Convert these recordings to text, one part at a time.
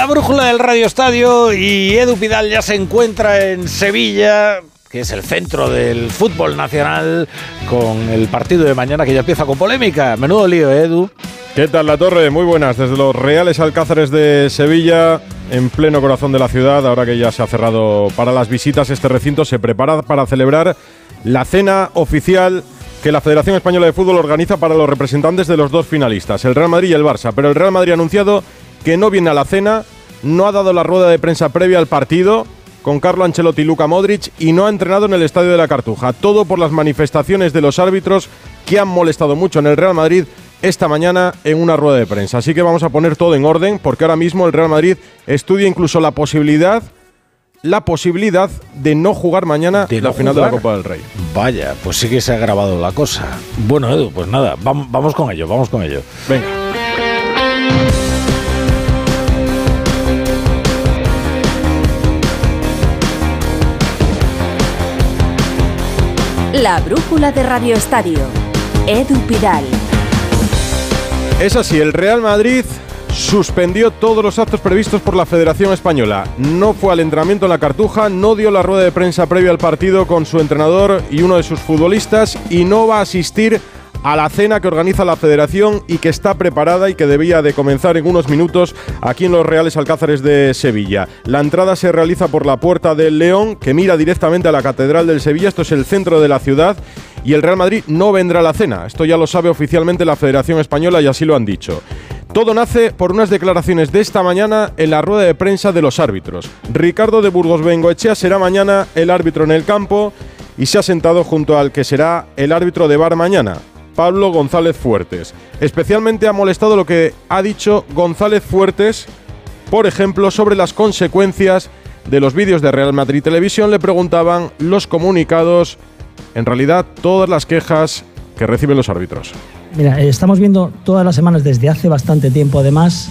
La brújula del Radio Estadio, y Edu Pidal ya se encuentra en Sevilla, que es el centro del fútbol nacional, con el partido de mañana que ya empieza con polémica. Menudo lío, Edu. ¿Qué tal, La Torre? Muy buenas, desde los Reales Alcázares de Sevilla, en pleno corazón de la ciudad. Ahora que ya se ha cerrado para las visitas, este recinto se prepara para celebrar la cena oficial que la Federación Española de Fútbol organiza para los representantes de los dos finalistas, el Real Madrid y el Barça. Pero el Real Madrid ha anunciado que no viene a la cena, no ha dado la rueda de prensa previa al partido con Carlo Ancelotti y Luka Modric, y no ha entrenado en el Estadio de la Cartuja. Todo por las manifestaciones de los árbitros que han molestado mucho en el Real Madrid esta mañana en una rueda de prensa. Así que vamos a poner todo en orden, porque ahora mismo el Real Madrid estudia incluso la posibilidad de no jugar mañana la final de la Copa del Rey. Vaya, pues sí que se ha grabado la cosa. Bueno, Edu, pues nada, vamos con ello. Venga. La brújula de Radio Estadio. Edu Pidal. Es así, el Real Madrid suspendió todos los actos previstos por la Federación Española. No fue al entrenamiento en la Cartuja, no dio la rueda de prensa previa al partido con su entrenador y uno de sus futbolistas, y no va a asistir a la cena que organiza la Federación y que está preparada y que debía de comenzar en unos minutos aquí en los Reales Alcázares de Sevilla. La entrada se realiza por la Puerta del León, que mira directamente a la Catedral del Sevilla. Esto es el centro de la ciudad, y el Real Madrid no vendrá a la cena. Esto ya lo sabe oficialmente la Federación Española y así lo han dicho. Todo nace por unas declaraciones de esta mañana en la rueda de prensa de los árbitros. Ricardo de Burgos Bengoechea será mañana el árbitro en el campo y se ha sentado junto al que será el árbitro de VAR mañana, Pablo González Fuertes. Especialmente ha molestado lo que ha dicho González Fuertes, por ejemplo, sobre las consecuencias de los vídeos de Real Madrid Televisión. Le preguntaban los comunicados, en realidad todas las quejas que reciben los árbitros. Mira, estamos viendo todas las semanas desde hace bastante tiempo, además,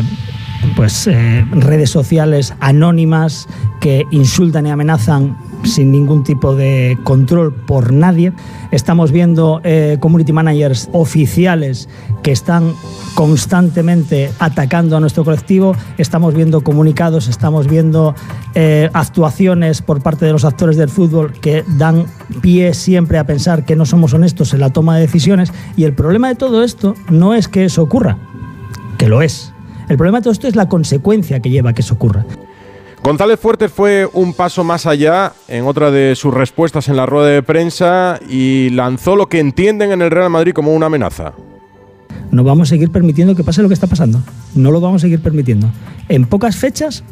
redes sociales anónimas que insultan y amenazan sin ningún tipo de control por nadie. Estamos viendo community managers oficiales que están constantemente atacando a nuestro colectivo. Estamos viendo comunicados, estamos viendo actuaciones por parte de los actores del fútbol que dan pie siempre a pensar que no somos honestos en la toma de decisiones. Y el problema de todo esto no es que eso ocurra, que lo es. El problema de todo esto es la consecuencia que lleva a que eso ocurra. González Fuertes fue un paso más allá en otra de sus respuestas en la rueda de prensa y lanzó lo que entienden en el Real Madrid como una amenaza. No vamos a seguir permitiendo que pase lo que está pasando. No lo vamos a seguir permitiendo. En pocas fechas,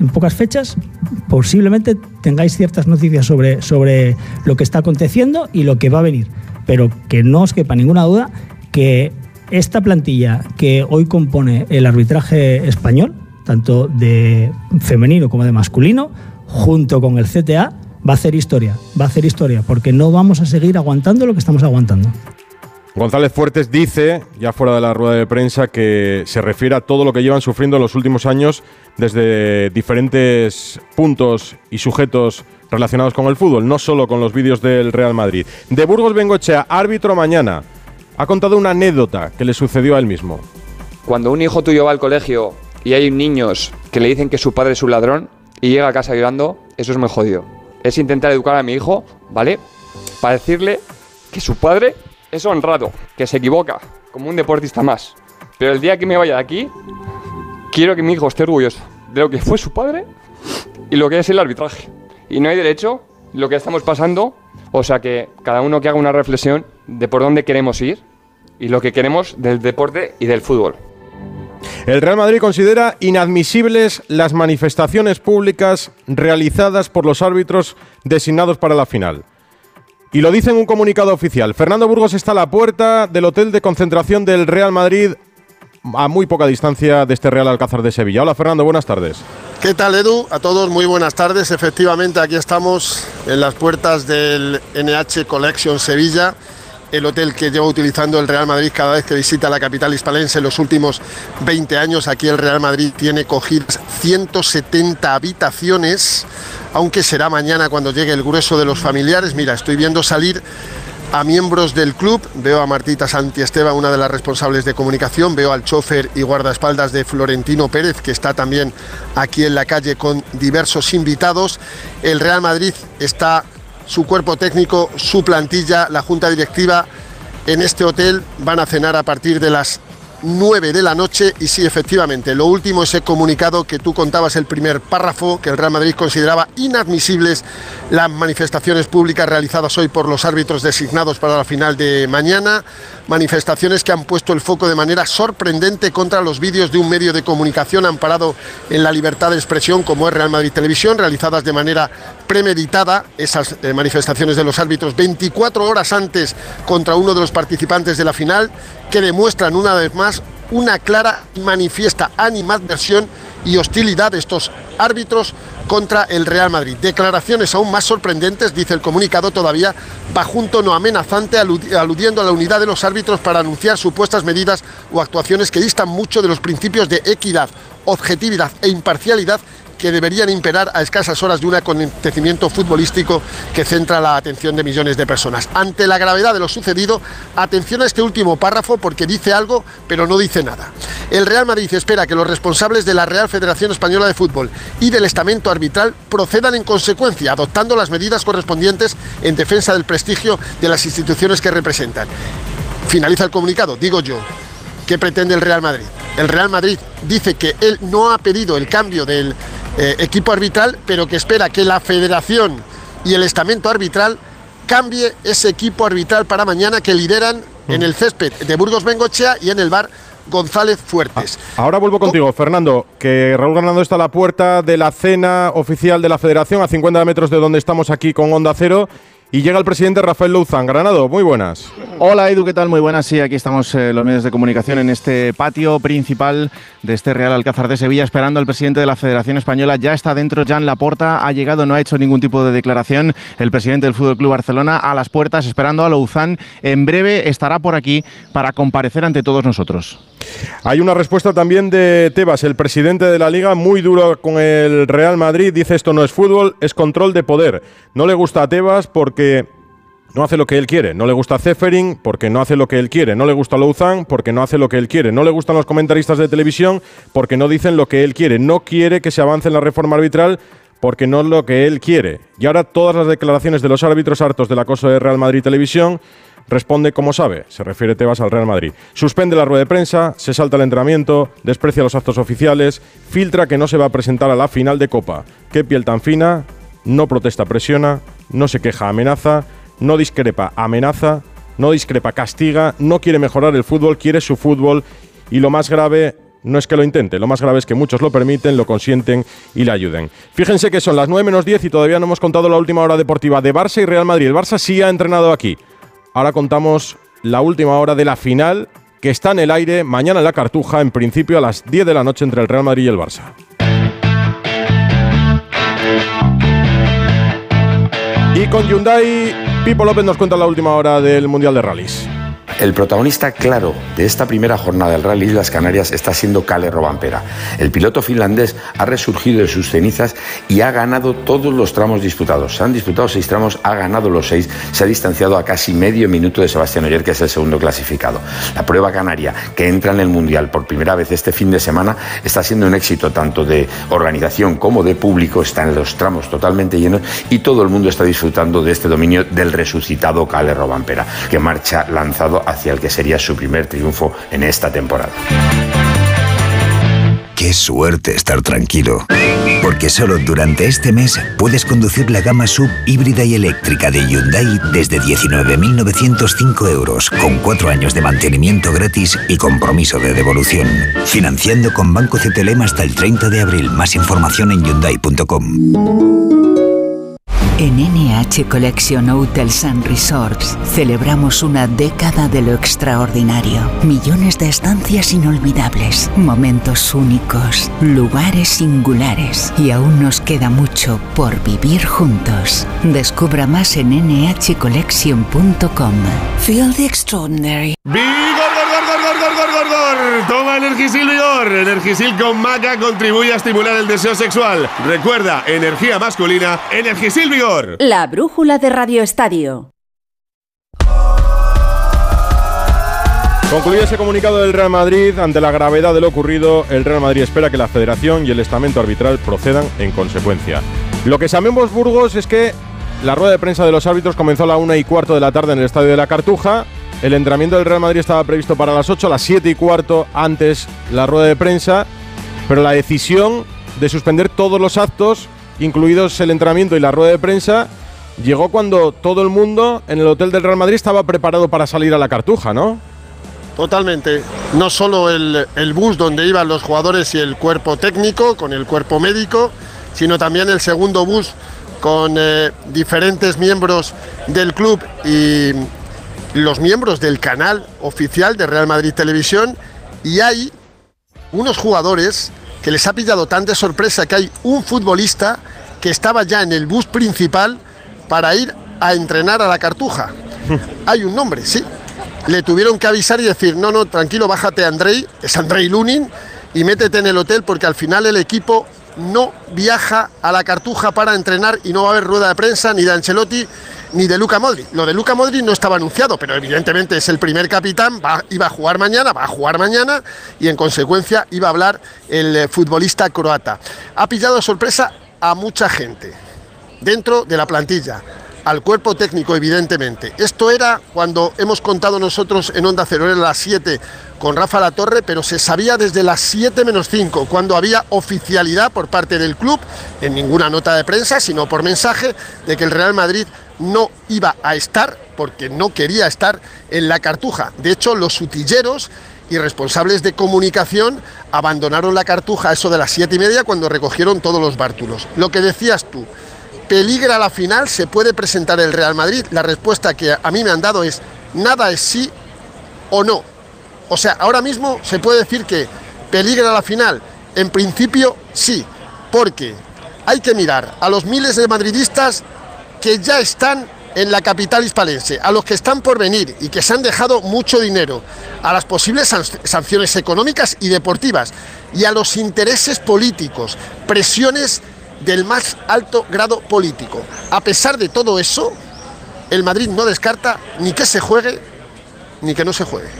posiblemente tengáis ciertas noticias sobre lo que está aconteciendo y lo que va a venir. Pero que no os quepa ninguna duda que esta plantilla que hoy compone el arbitraje español, tanto de femenino como de masculino, junto con el CTA, va a hacer historia, porque no vamos a seguir aguantando lo que estamos aguantando. González Fuertes dice, ya fuera de la rueda de prensa, que se refiere a todo lo que llevan sufriendo en los últimos años desde diferentes puntos y sujetos relacionados con el fútbol, no solo con los vídeos del Real Madrid. De Burgos Bengoechea, árbitro mañana, ha contado una anécdota que le sucedió a él mismo. Cuando un hijo tuyo va al colegio y hay niños que le dicen que su padre es un ladrón y llega a casa llorando, eso es muy jodido. Es intentar educar a mi hijo, ¿vale?, para decirle que su padre es honrado, que se equivoca, como un deportista más. Pero el día que me vaya de aquí, quiero que mi hijo esté orgulloso de lo que fue su padre y lo que es el arbitraje. Y no hay derecho lo que estamos pasando, o sea que cada uno que haga una reflexión de por dónde queremos ir y lo que queremos del deporte y del fútbol. El Real Madrid considera inadmisibles las manifestaciones públicas realizadas por los árbitros designados para la final. Y lo dice en un comunicado oficial. Fernando Burgos está a la puerta del hotel de concentración del Real Madrid, a muy poca distancia de este Real Alcázar de Sevilla. Hola Fernando, buenas tardes. ¿Qué tal, Edu? A todos muy buenas tardes. Efectivamente, aquí estamos en las puertas del NH Collection Sevilla, el hotel que lleva utilizando el Real Madrid cada vez que visita la capital hispalense en los últimos 20 años. Aquí el Real Madrid tiene cogidas 170 habitaciones, aunque será mañana cuando llegue el grueso de los familiares. Mira, estoy viendo salir a miembros del club. Veo a Martita Santiesteban, una de las responsables de comunicación, veo al chofer y guardaespaldas de Florentino Pérez, que está también aquí en la calle con diversos invitados. El Real Madrid está, su cuerpo técnico, su plantilla, la junta directiva en este hotel. Van a cenar a partir de las 9 de la noche y sí, efectivamente, lo último, ese comunicado que tú contabas, el primer párrafo, que el Real Madrid consideraba inadmisibles las manifestaciones públicas realizadas hoy por los árbitros designados para la final de mañana, manifestaciones que han puesto el foco de manera sorprendente contra los vídeos de un medio de comunicación amparado en la libertad de expresión como es Real Madrid Televisión, realizadas de manera premeditada, esas manifestaciones de los árbitros 24 horas antes contra uno de los participantes de la final, que demuestran una vez más una clara y manifiesta animadversión y hostilidad de estos árbitros contra el Real Madrid. Declaraciones aún más sorprendentes, dice el comunicado todavía, bajo un tono amenazante, aludiendo a la unidad de los árbitros para anunciar supuestas medidas o actuaciones que distan mucho de los principios de equidad, objetividad e imparcialidad que deberían imperar a escasas horas de un acontecimiento futbolístico que centra la atención de millones de personas. Ante la gravedad de lo sucedido, atención a este último párrafo porque dice algo, pero no dice nada. El Real Madrid espera que los responsables de la Real Federación Española de Fútbol y del estamento arbitral procedan en consecuencia, adoptando las medidas correspondientes en defensa del prestigio de las instituciones que representan. Finaliza el comunicado, digo yo. ¿Qué pretende el Real Madrid? El Real Madrid dice que él no ha pedido el cambio del equipo arbitral, pero que espera que la federación y el estamento arbitral cambie ese equipo arbitral para mañana que lideran en el césped de Burgos Bengoechea y en el bar González Fuertes. Ahora vuelvo contigo, Fernando, que Raúl Granado está a la puerta de la cena oficial de la federación, a 50 metros de donde estamos aquí con Onda Cero. Y llega el presidente Rafael Louzán. Granado, muy buenas. Hola Edu, ¿qué tal? Muy buenas. Sí, aquí estamos los medios de comunicación en este patio principal de este Real Alcázar de Sevilla, esperando al presidente de la Federación Española. Ya está dentro, Jan Laporta ha llegado, no ha hecho ningún tipo de declaración. El presidente del FC Barcelona a las puertas, esperando a Louzán. En breve estará por aquí para comparecer ante todos nosotros. Hay una respuesta también de Tebas, el presidente de la Liga, muy duro con el Real Madrid. Dice: esto no es fútbol, es control de poder. No le gusta a Tebas porque no hace lo que él quiere. No le gusta a Ceferin porque no hace lo que él quiere. No le gusta a Louzán porque no hace lo que él quiere. No le gustan los comentaristas de televisión porque no dicen lo que él quiere. No quiere que se avance en la reforma arbitral porque no es lo que él quiere. Y ahora todas las declaraciones de los árbitros hartos del acoso de Real Madrid Televisión. Responde como sabe, se refiere Tebas al Real Madrid. Suspende la rueda de prensa, se salta el entrenamiento, desprecia los actos oficiales, filtra que no se va a presentar a la final de Copa. Qué piel tan fina, no protesta, presiona, no se queja, amenaza, no discrepa, amenaza, no discrepa, castiga, no quiere mejorar el fútbol, quiere su fútbol. Y lo más grave no es que lo intente, lo más grave es que muchos lo permiten, lo consienten y le ayuden. Fíjense que son las 9 menos 10 y todavía no hemos contado la última hora deportiva de Barça y Real Madrid. El Barça sí ha entrenado aquí. Ahora contamos la última hora de la final, que está en el aire mañana en la Cartuja, en principio a las 10 de la noche entre el Real Madrid y el Barça. Y con Hyundai, Pipo López nos cuenta la última hora del Mundial de Rallys. El protagonista claro de esta primera jornada del Rally Islas Canarias está siendo Kalle Rovanperä. El piloto finlandés ha resurgido de sus cenizas y ha ganado todos los tramos disputados. Se han disputado 6 tramos, ha ganado los 6, se ha distanciado a casi medio minuto de Sebastián Ogier, que es el segundo clasificado. La prueba canaria, que entra en el Mundial por primera vez este fin de semana, está siendo un éxito tanto de organización como de público. Están los tramos totalmente llenos y todo el mundo está disfrutando de este dominio del resucitado Kalle Rovanperä, que marcha lanzado hacia el que sería su primer triunfo en esta temporada. Qué suerte estar tranquilo, porque solo durante este mes puedes conducir la gama SUV híbrida y eléctrica de Hyundai desde 19.905 euros, con 4 años de mantenimiento gratis y compromiso de devolución. Financiando con Banco CTLM hasta el 30 de abril. Más información en Hyundai.com. En NH Collection Hotels and Resorts celebramos una década de lo extraordinario. Millones de estancias inolvidables, momentos únicos, lugares singulares y aún nos queda mucho por vivir juntos. Descubra más en nhcollection.com. Feel the extraordinary. Toma Energisil Vigor. Energisil con maca contribuye a estimular el deseo sexual. Recuerda, energía masculina, Energisil Vigor. La brújula de Radio Estadio. Concluido ese comunicado del Real Madrid, ante la gravedad de lo ocurrido, el Real Madrid espera que la Federación y el estamento arbitral procedan en consecuencia. Lo que sabemos, Burgos, es que la rueda de prensa de los árbitros comenzó a la 1:15 de la tarde en el Estadio de la Cartuja. El entrenamiento del Real Madrid estaba previsto para las 8, a las 7:15 antes la rueda de prensa, pero la decisión de suspender todos los actos, incluidos el entrenamiento y la rueda de prensa, llegó cuando todo el mundo en el hotel del Real Madrid estaba preparado para salir a la Cartuja, ¿no? Totalmente. No solo el bus donde iban los jugadores y el cuerpo técnico, con el cuerpo médico, sino también el segundo bus con diferentes miembros del club y los miembros del canal oficial de Real Madrid Televisión. Y hay unos jugadores que les ha pillado tan de sorpresa que hay un futbolista que estaba ya en el bus principal para ir a entrenar a la Cartuja. Hay un nombre, sí. Le tuvieron que avisar y decir, no, tranquilo, bájate Andrei, es Andrei Lunin, y métete en el hotel porque al final el equipo no viaja a la Cartuja para entrenar y no va a haber rueda de prensa ni de Ancelotti ni de Luka Modric. Lo de Luka Modric no estaba anunciado, pero evidentemente es el primer capitán, iba a jugar mañana y en consecuencia iba a hablar el futbolista croata. Ha pillado de sorpresa a mucha gente dentro de la plantilla, al cuerpo técnico evidentemente. Esto era cuando hemos contado nosotros en Onda Cero, era las 7 con Rafa Latorre, pero se sabía desde las 7 menos 5, cuando había oficialidad por parte del club, en ninguna nota de prensa, sino por mensaje, de que el Real Madrid no iba a estar, porque no quería estar en la Cartuja. De hecho, los utilleros y responsables de comunicación abandonaron la Cartuja a eso de las 7:30 cuando recogieron todos los bártulos. Lo que decías tú, ¿peligra la final? ¿Se puede presentar el Real Madrid? La respuesta que a mí me han dado es nada es sí o no. O sea, ahora mismo se puede decir que peligra la final. En principio sí, porque hay que mirar a los miles de madridistas que ya están en la capital hispalense, a los que están por venir y que se han dejado mucho dinero, a las posibles sanciones económicas y deportivas y a los intereses políticos, presiones del más alto grado político. A pesar de todo eso, el Madrid no descarta ni que se juegue ni que no se juegue.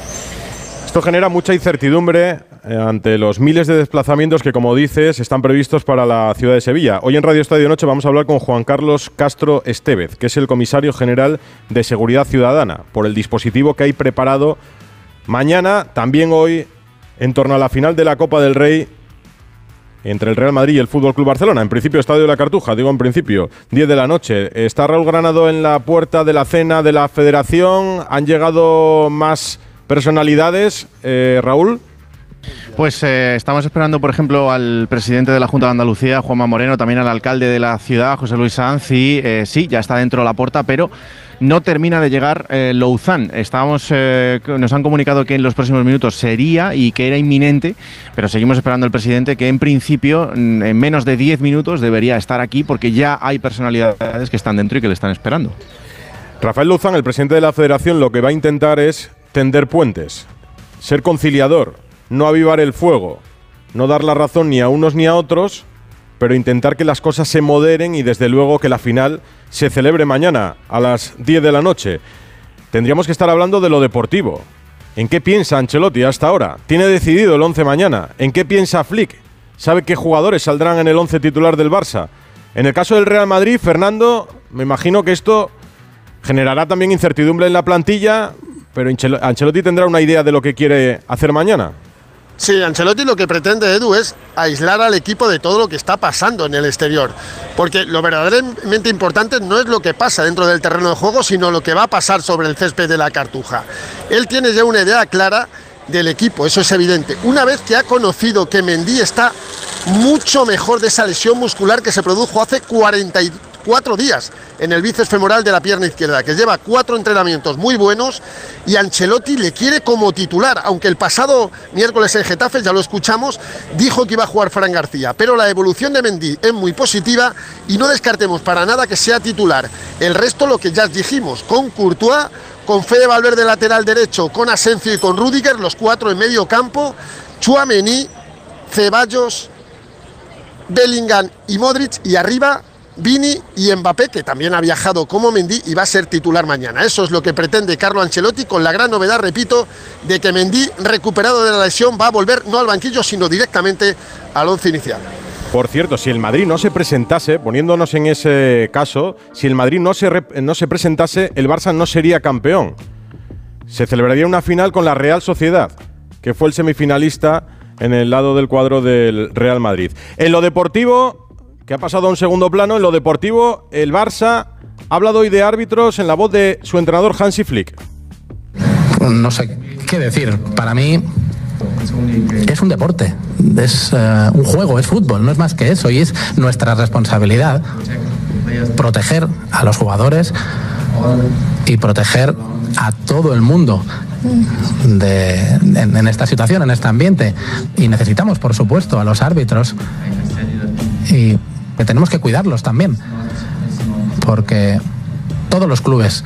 Esto genera mucha incertidumbre ante los miles de desplazamientos que, como dices, están previstos para la ciudad de Sevilla. Hoy en Radio Estadio Noche vamos a hablar con Juan Carlos Castro Estevez, que es el comisario general de Seguridad Ciudadana, por el dispositivo que hay preparado mañana, también hoy, en torno a la final de la Copa del Rey entre el Real Madrid y el Fútbol Club Barcelona. En principio, Estadio de la Cartuja, digo en principio, 10 de la noche. Está Raúl Granado en la puerta de la cena de la Federación. ¿Han llegado más personalidades, Raúl? Pues estamos esperando, por ejemplo, al presidente de la Junta de Andalucía, Juanma Moreno, también al alcalde de la ciudad, José Luis Sanz, y sí, ya está dentro de la puerta, pero no termina de llegar Louzán. Nos han comunicado que en los próximos minutos sería y que era inminente, pero seguimos esperando al presidente, que en principio en menos de 10 minutos debería estar aquí, porque ya hay personalidades que están dentro y que le están esperando. Rafael Louzán, el presidente de la Federación, lo que va a intentar es tender puentes, ser conciliador, no avivar el fuego, no dar la razón ni a unos ni a otros, pero intentar que las cosas se moderen y desde luego que la final se celebre mañana a las 10 de la noche. Tendríamos que estar hablando de lo deportivo. ¿En qué piensa Ancelotti hasta ahora? ¿Tiene decidido el 11 mañana? ¿En qué piensa Flick? ¿Sabe qué jugadores saldrán en el 11 titular del Barça? En el caso del Real Madrid, Fernando, me imagino que esto generará también incertidumbre en la plantilla, pero Ancelotti tendrá una idea de lo que quiere hacer mañana. Sí, Ancelotti lo que pretende, Edu, es aislar al equipo de todo lo que está pasando en el exterior, porque lo verdaderamente importante no es lo que pasa dentro del terreno de juego, sino lo que va a pasar sobre el césped de la Cartuja. Él tiene ya una idea clara del equipo, eso es evidente. Una vez que ha conocido que Mendy está mucho mejor de esa lesión muscular que se produjo hace 44 días en el bíceps femoral de la pierna izquierda, que lleva 4 entrenamientos muy buenos, y Ancelotti le quiere como titular, aunque el pasado miércoles en Getafe, ya lo escuchamos, dijo que iba a jugar Fran García, pero la evolución de Mendy es muy positiva y no descartemos para nada que sea titular. El resto, lo que ya dijimos, con Courtois, con Fede Valverde lateral derecho, con Asensio y con Rüdiger, los 4 en medio campo, Tchouaméni, Ceballos, Bellingham y Modric, y arriba Vini y Mbappé, que también ha viajado como Mendy y va a ser titular mañana. Eso es lo que pretende Carlo Ancelotti, con la gran novedad, repito, de que Mendy, recuperado de la lesión, va a volver no al banquillo, sino directamente al once inicial. Por cierto, si el Madrid no se presentase, poniéndonos en ese caso, si el Madrid no se presentase, el Barça no sería campeón. Se celebraría una final con la Real Sociedad, que fue el semifinalista en el lado del cuadro del Real Madrid. En lo deportivo, que ha pasado a un segundo plano, en lo deportivo, el Barça ha hablado hoy de árbitros en la voz de su entrenador Hansi Flick. No sé qué decir. Para mí es un deporte, es un juego, es fútbol, no es más que eso, y es nuestra responsabilidad proteger a los jugadores y proteger a todo el mundo en esta situación, en este ambiente. Y necesitamos, por supuesto, a los árbitros, y que tenemos que cuidarlos también, porque todos los clubes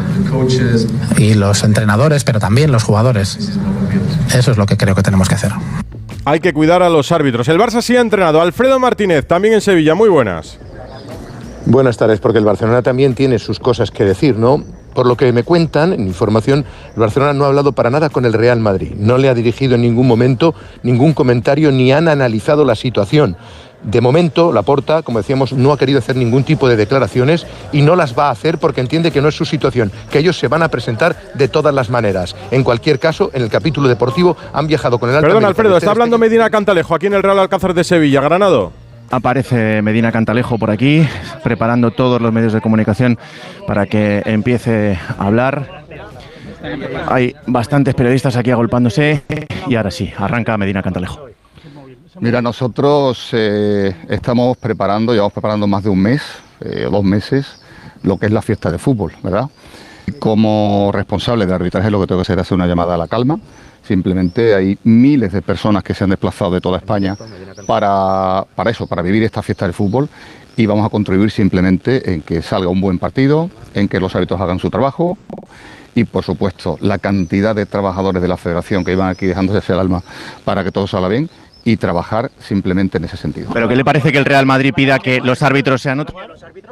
y los entrenadores, pero también los jugadores, eso es lo que creo que tenemos que hacer. Hay que cuidar a los árbitros. El Barça sí ha entrenado. Alfredo Martínez, también en Sevilla. Muy buenas. Buenas tardes, porque el Barcelona también tiene sus cosas que decir, ¿no? Por lo que me cuentan, en información, el Barcelona no ha hablado para nada con el Real Madrid. No le ha dirigido en ningún momento ningún comentario ni han analizado la situación. De momento, Laporta, como decíamos, no ha querido hacer ningún tipo de declaraciones y no las va a hacer porque entiende que no es su situación, que ellos se van a presentar de todas las maneras. En cualquier caso, en el capítulo deportivo han viajado con el Perdón, Alfredo, está hablando Medina Cantalejo aquí en el Real Alcázar de Sevilla. Granado. Aparece Medina Cantalejo por aquí, preparando todos los medios de comunicación para que empiece a hablar. Hay bastantes periodistas aquí agolpándose y ahora sí, arranca Medina Cantalejo. Mira, nosotros estamos preparando, llevamos preparando más de un mes, 2 meses, lo que es la fiesta de fútbol, ¿verdad? Como responsable de arbitraje lo que tengo que hacer es hacer una llamada a la calma. Simplemente hay miles de personas que se han desplazado de toda España para eso, para vivir esta fiesta del fútbol, y vamos a contribuir simplemente en que salga un buen partido, en que los árbitros hagan su trabajo y, por supuesto, la cantidad de trabajadores de la federación que iban aquí dejándose el alma para que todo salga bien y trabajar simplemente en ese sentido. ¿Pero qué le parece que el Real Madrid pida que los árbitros sean otros?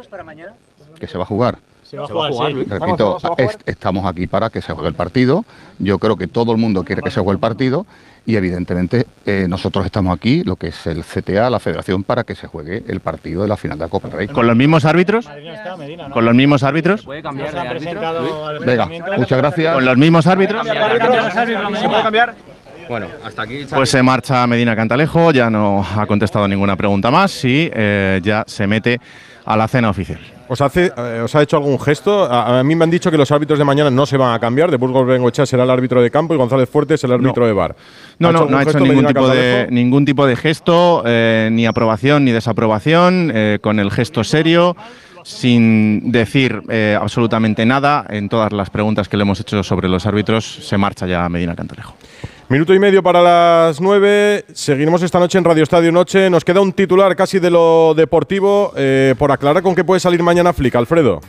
Que se va a jugar. Se va a jugar, sí. Repito, estamos aquí para que se juegue el partido. Yo creo que todo el mundo quiere que se juegue el partido y evidentemente nosotros estamos aquí, lo que es el CTA, la Federación, para que se juegue el partido de la final de la Copa del Rey. ¿Con los mismos árbitros? ¿Con los mismos árbitros? ¿Puede cambiar de árbitro? Venga, muchas gracias. ¿Con los mismos árbitros? ¿Se puede cambiar? Bueno, hasta aquí. Pues se marcha Medina Cantalejo, ya no ha contestado ninguna pregunta más y ya se mete a la cena oficial. ¿Os ha hecho algún gesto? A mí me han dicho que los árbitros de mañana no se van a cambiar. De Burgos Bengoechea será el árbitro de campo y González Fuertes el árbitro de VAR. No ha hecho ningún tipo de gesto, ni aprobación ni desaprobación, con el gesto serio, sin decir absolutamente nada. En todas las preguntas que le hemos hecho sobre los árbitros se marcha ya Medina Cantalejo. Minuto y medio para las 9. Seguiremos esta noche en Radio Estadio Noche. Nos queda un titular casi de lo deportivo por aclarar con qué puede salir mañana Flick. Alfredo.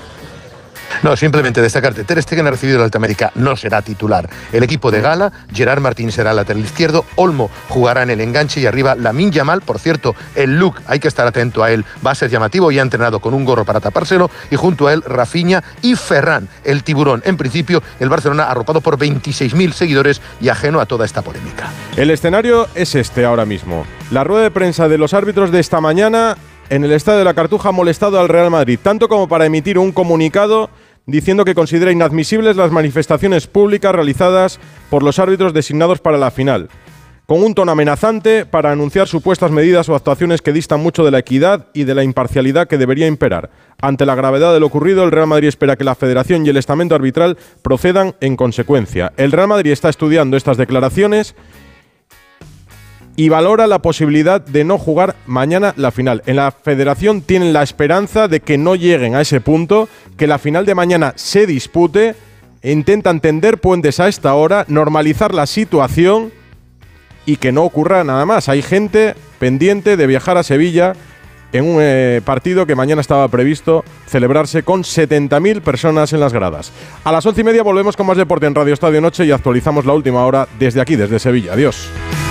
No, simplemente destacar que Ter Stegen ha recibido el Alta América, no será titular. El equipo de gala, Gerard Martín será lateral izquierdo, Olmo jugará en el enganche y arriba Lamine Yamal. Por cierto, el look, hay que estar atento a él, va a ser llamativo y ha entrenado con un gorro para tapárselo, y junto a él Rafinha y Ferran, el tiburón. En principio, el Barcelona arropado por 26.000 seguidores y ajeno a toda esta polémica. El escenario es este ahora mismo. La rueda de prensa de los árbitros de esta mañana en el Estadio de la Cartuja ha molestado al Real Madrid, tanto como para emitir un comunicado diciendo que considera inadmisibles las manifestaciones públicas realizadas por los árbitros designados para la final, con un tono amenazante para anunciar supuestas medidas o actuaciones que distan mucho de la equidad y de la imparcialidad que debería imperar. Ante la gravedad de lo ocurrido, el Real Madrid espera que la Federación y el estamento arbitral procedan en consecuencia. El Real Madrid está estudiando estas declaraciones y valora la posibilidad de no jugar mañana la final. En la Federación tienen la esperanza de que no lleguen a ese punto, que la final de mañana se dispute, e intentan tender puentes a esta hora, normalizar la situación y que no ocurra nada más. Hay gente pendiente de viajar a Sevilla en un partido que mañana estaba previsto celebrarse con 70.000 personas en las gradas. A las 11:30 volvemos con más deporte en Radio Estadio Noche y actualizamos la última hora desde aquí, desde Sevilla. Adiós.